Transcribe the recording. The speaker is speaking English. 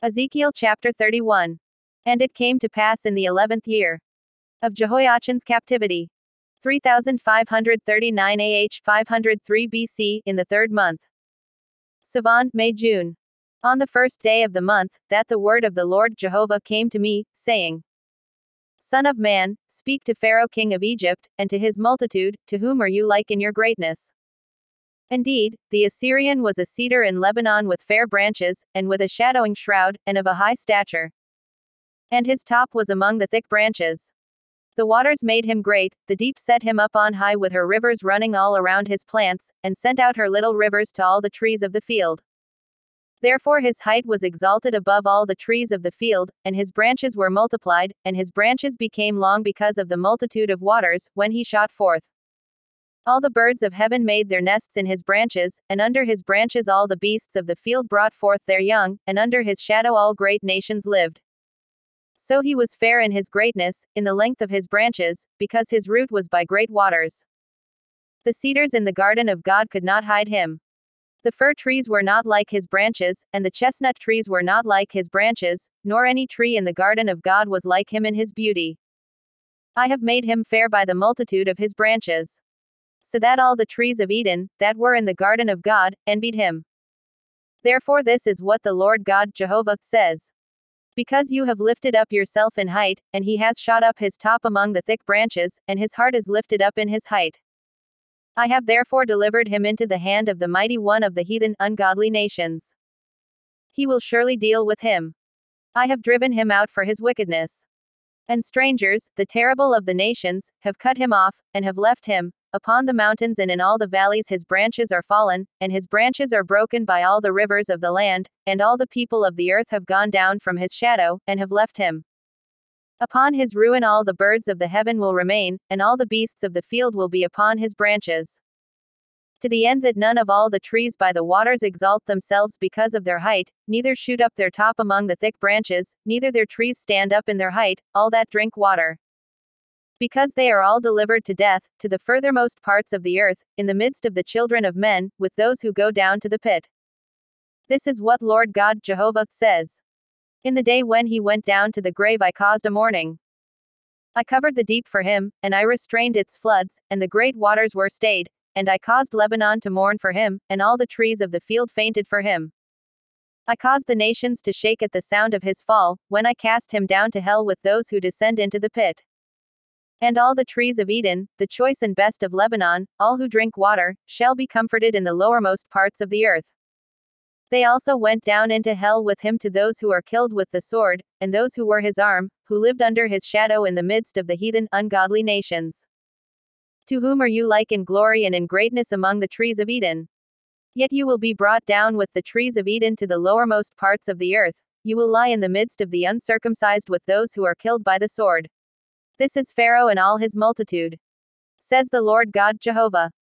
Ezekiel chapter 31. And it came to pass in the 11th year of Jehoiachin's captivity, 3539 AH 503 BC, in the third month, Sivan, May June, on the first day of the month, that the word of the Lord Jehovah came to me, saying, Son of man, speak to Pharaoh king of Egypt, and to his multitude, to whom are you like in your greatness? Indeed, the Assyrian was a cedar in Lebanon with fair branches, and with a shadowing shroud, and of a high stature. And his top was among the thick branches. The waters made him great, the deep set him up on high with her rivers running all around his plants, and sent out her little rivers to all the trees of the field. Therefore his height was exalted above all the trees of the field, and his branches were multiplied, and his branches became long because of the multitude of waters, when he shot forth. All the birds of heaven made their nests in his branches, and under his branches all the beasts of the field brought forth their young, and under his shadow all great nations lived. So he was fair in his greatness, in the length of his branches, because his root was by great waters. The cedars in the garden of God could not hide him. The fir trees were not like his branches, and the chestnut trees were not like his branches, nor any tree in the garden of God was like him in his beauty. I have made him fair by the multitude of his branches, so that all the trees of Eden, that were in the garden of God, envied him. Therefore this is what the Lord God Jehovah says. Because you have lifted up yourself in height, and he has shot up his top among the thick branches, and his heart is lifted up in his height. I have therefore delivered him into the hand of the mighty one of the heathen, ungodly nations. He will surely deal with him. I have driven him out for his wickedness. And strangers, the terrible of the nations, have cut him off, and have left him. Upon the mountains and in all the valleys his branches are fallen, and his branches are broken by all the rivers of the land, and all the people of the earth have gone down from his shadow, and have left him. Upon his ruin all the birds of the heaven will remain, and all the beasts of the field will be upon his branches. To the end that none of all the trees by the waters exalt themselves because of their height, neither shoot up their top among the thick branches, neither their trees stand up in their height, all that drink water. Because they are all delivered to death, to the furthermost parts of the earth, in the midst of the children of men, with those who go down to the pit. This is what Lord God Jehovah says. In the day when he went down to the grave I caused a mourning. I covered the deep for him, and I restrained its floods, and the great waters were stayed, and I caused Lebanon to mourn for him, and all the trees of the field fainted for him. I caused the nations to shake at the sound of his fall, when I cast him down to hell with those who descend into the pit. And all the trees of Eden, the choice and best of Lebanon, all who drink water, shall be comforted in the lowermost parts of the earth. They also went down into hell with him to those who are killed with the sword, and those who were his arm, who lived under his shadow in the midst of the heathen, ungodly nations. To whom are you like in glory and in greatness among the trees of Eden? Yet you will be brought down with the trees of Eden to the lowermost parts of the earth, you will lie in the midst of the uncircumcised with those who are killed by the sword. This is Pharaoh and all his multitude, says the Lord God Jehovah.